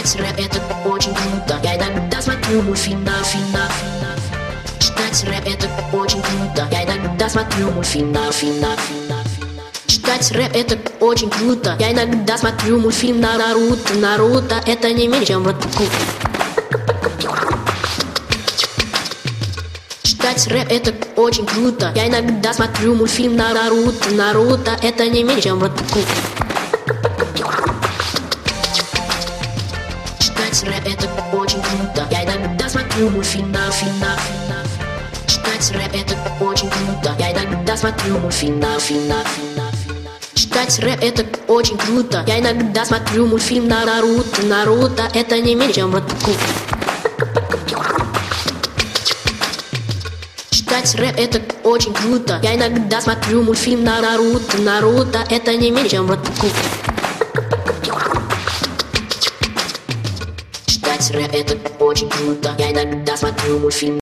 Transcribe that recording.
Читать рэп это очень круто. Я иногда смотрю мультфильм на финал. Читать рэп это очень круто. Я иногда смотрю мультфильм на финал. Читать рэп это очень круто. Я иногда смотрю мультфильм на Наруто. Наруто это не меньше, чем вот такой. Читать рэп это очень круто. Я иногда смотрю мультфильм на Наруто. Наруто это не меньше, чем вот такой. Читать рэп это очень круто. Я иногда смотрю мультфильм на финал. Читать рэп это очень круто. Я иногда смотрю мультфильм на финал. Читать рэп это очень круто. Я иногда смотрю мультфильм на Наруто. Наруто это не меньше, чем вот такой. Читать рэп это очень круто. Я иногда смотрю мультфильм на Наруто. Наруто это не меньше, чем вот такой. Читать рэп это очень круто. Я иногда смотрю мультфильм.